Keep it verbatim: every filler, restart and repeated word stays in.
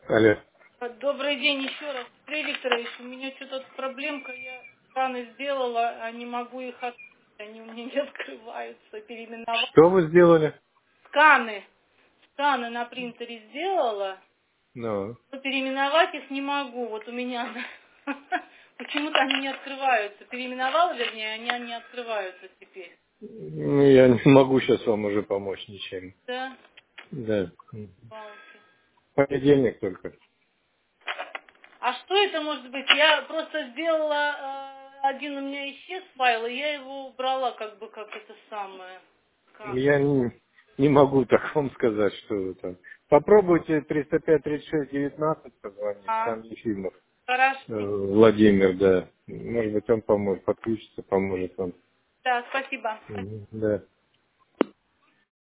Алло. Добрый день еще раз. Андрей Викторович, у меня что-то проблемка, я сканы сделала, а не могу их открыть, они у меня не открываются, переименовать. Что вы сделали? Сканы, сканы на принтере сделала, Ну, но переименовать их не могу, вот у меня почему-то они не открываются. Переименовала, вернее, они не открываются теперь. ну, я не могу сейчас вам уже помочь ничем. Да? Да. Палки. Понедельник только. А что это может быть? Я просто сделала, э, один у меня исчез файл, и я его убрала, как бы, как это самое. Как? Я не, не могу так вам сказать, что вы там. Попробуйте триста пять тридцать шесть девятнадцать позвонить, А, там Ефимов. хорошо. Э, Владимир, да. Может быть, он поможет, подключится, поможет вам. Да, спасибо. Мгм, да.